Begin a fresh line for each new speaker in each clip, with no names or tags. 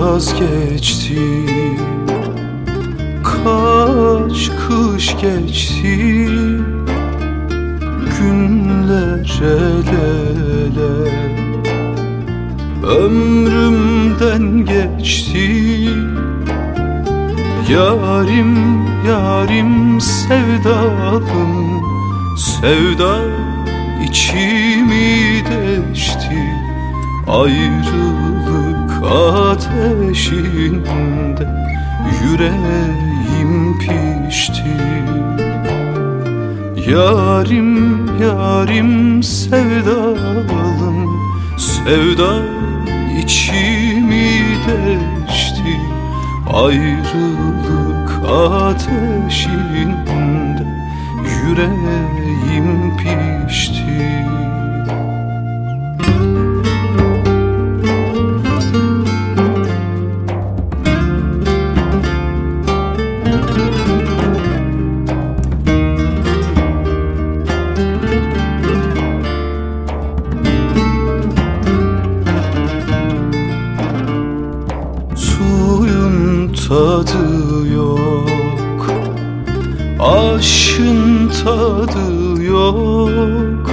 yaz geçti, kaç kış geçti, günler el ele ömrümden geçti. Yarim, yarim sevdalım, sevda içimi deşti. Ayrılık ateşinde yüreğim pişti. Yarim, yarim sevdalım, sevda içimi deşti. Ayrılık ateşinde yüreğim pişti. Tadı yok, aşkın tadı yok,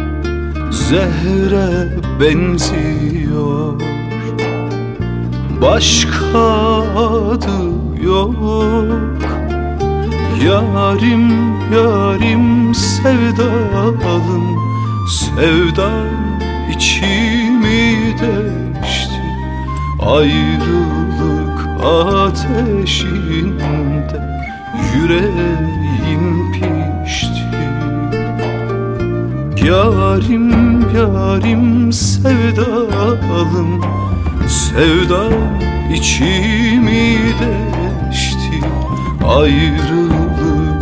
zehre benziyor, başka adı yok. Yarim, yarim sevdalım, sevda içimi deşti. Ayrılık ateşinde yüreğim pişti. Yarim, yarim sevdalım, sevda içimi deşti. Ayrılık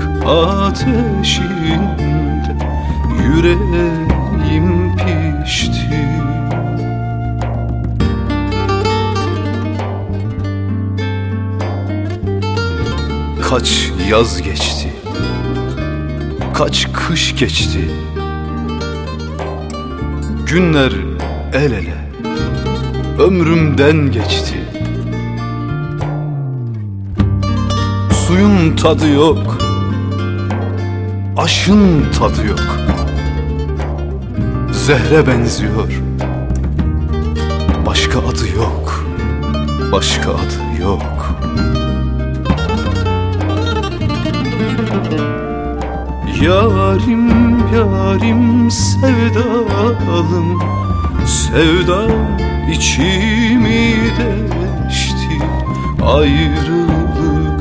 ateşinde yüreğim pişti. Kaç yaz geçti, kaç kış geçti, günler el ele ömrümden geçti. Suyun tadı yok, aşın tadı yok, zehre benziyor, başka adı yok, başka adı yok. Yarim, yarim sevdalım, sevda içimi deşti. Ayrılık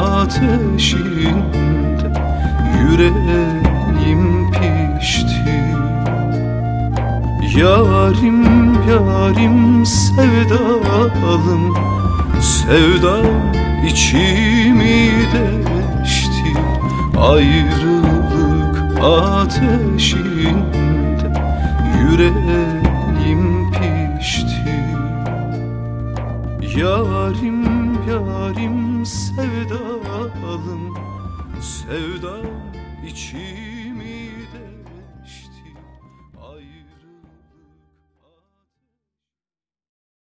ateşinde yüreğim pişti. Yarim, yarim sevdalım, sevda içimi deşti. Ayrılık ateşinde yüreğim pişti. Yarim, yarim sevdalım, sevda içi